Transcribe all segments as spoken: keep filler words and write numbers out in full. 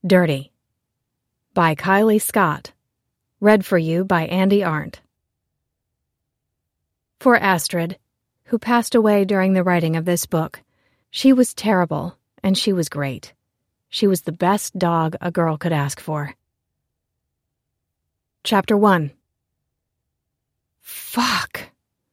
Dirty by Kylie Scott. Read for you by Andy Arndt. For Astrid, who passed away during the writing of this book, she was terrible and she was great. She was the best dog a girl could ask for. Chapter one. Fuck.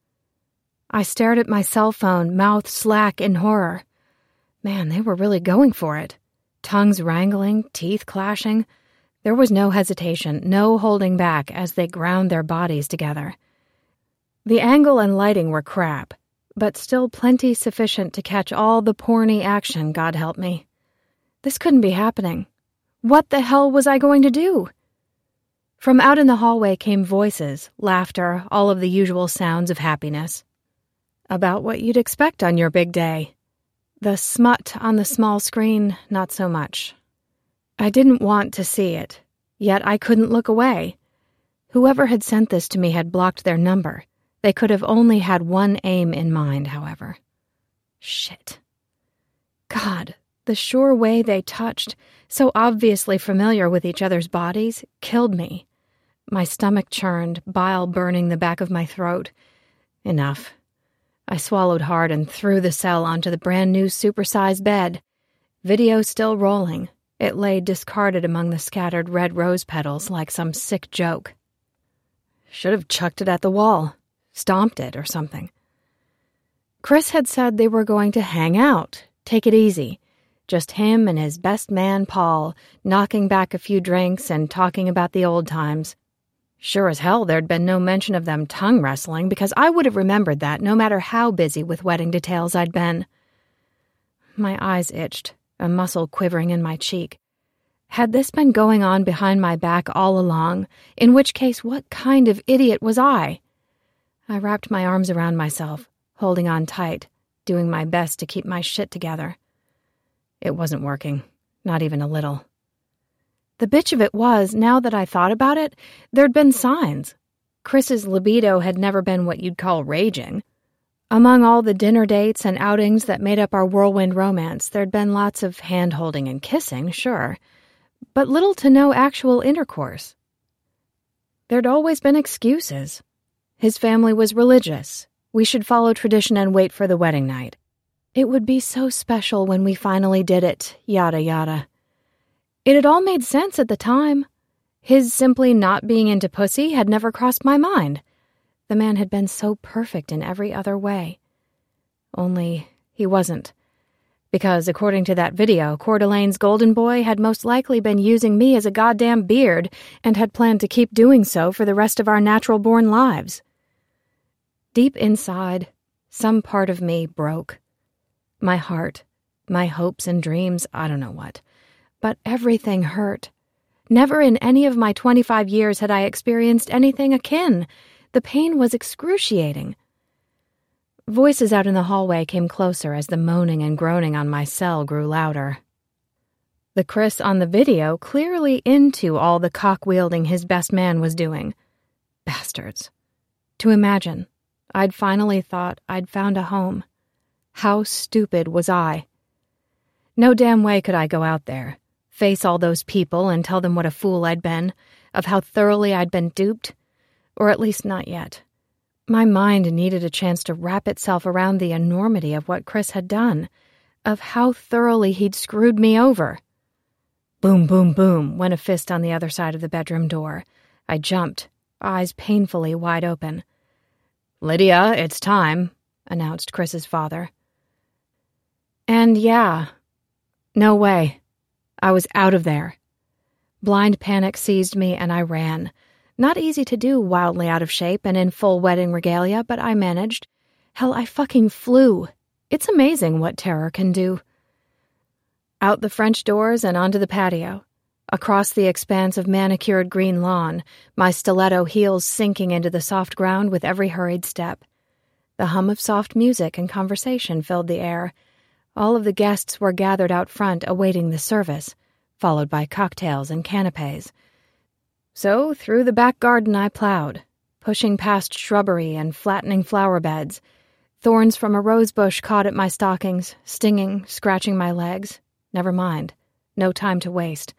I stared at my cell phone, mouth slack in horror. Man, they were really going for it. Tongues wrangling, teeth clashing. There was no hesitation, no holding back as they ground their bodies together. The angle and lighting were crap, but still plenty sufficient to catch all the porny action, God help me. This couldn't be happening. What the hell was I going to do? From out in the hallway came voices, laughter, all of the usual sounds of happiness. About what you'd expect on your big day. The smut on the small screen, not so much. I didn't want to see it, yet I couldn't look away. Whoever had sent this to me had blocked their number. They could have only had one aim in mind, however. Shit. God, the sure way they touched, so obviously familiar with each other's bodies, killed me. My stomach churned, bile burning the back of my throat. Enough. I swallowed hard and threw the cell onto the brand-new supersized bed. Video still rolling. It lay discarded among the scattered red rose petals like some sick joke. Should have chucked it at the wall. Stomped it or something. Chris had said they were going to hang out, take it easy. Just him and his best man, Paul, knocking back a few drinks and talking about the old times. Sure as hell there'd been no mention of them tongue wrestling, because I would have remembered that no matter how busy with wedding details I'd been. My eyes itched, a muscle quivering in my cheek. Had this been going on behind my back all along, in which case what kind of idiot was I? I wrapped my arms around myself, holding on tight, doing my best to keep my shit together. It wasn't working, not even a little. The bitch of it was, now that I thought about it, there'd been signs. Chris's libido had never been what you'd call raging. Among all the dinner dates and outings that made up our whirlwind romance, there'd been lots of hand-holding and kissing, sure, but little to no actual intercourse. There'd always been excuses. His family was religious. We should follow tradition and wait for the wedding night. It would be so special when we finally did it, yada yada. It had all made sense at the time. His simply not being into pussy had never crossed my mind. The man had been so perfect in every other way. Only he wasn't. Because, according to that video, Coeur d'Alene's golden boy had most likely been using me as a goddamn beard and had planned to keep doing so for the rest of our natural-born lives. Deep inside, some part of me broke. My heart, my hopes and dreams, I don't know what. But everything hurt. Never in any of my twenty-five years had I experienced anything akin. The pain was excruciating. Voices out in the hallway came closer as the moaning and groaning on my cell grew louder. The Chris on the video clearly into all the cock-wielding his best man was doing. Bastards. To imagine, I'd finally thought I'd found a home. How stupid was I? No damn way could I go out there, face all those people and tell them what a fool I'd been, of how thoroughly I'd been duped. Or at least not yet. My mind needed a chance to wrap itself around the enormity of what Chris had done, of how thoroughly he'd screwed me over. Boom, boom, boom, went a fist on the other side of the bedroom door. I jumped, eyes painfully wide open. "Lydia, it's time," announced Chris's father. And yeah, no way. I was out of there. Blind panic seized me and I ran. Not easy to do, wildly out of shape and in full wedding regalia, but I managed. Hell, I fucking flew. It's amazing what terror can do. Out the French doors and onto the patio. Across the expanse of manicured green lawn, my stiletto heels sinking into the soft ground with every hurried step. The hum of soft music and conversation filled the air. All of the guests were gathered out front awaiting the service, followed by cocktails and canapes. So through the back garden I plowed, pushing past shrubbery and flattening flower beds. Thorns from a rose bush caught at my stockings, stinging, scratching my legs. Never mind. No time to waste.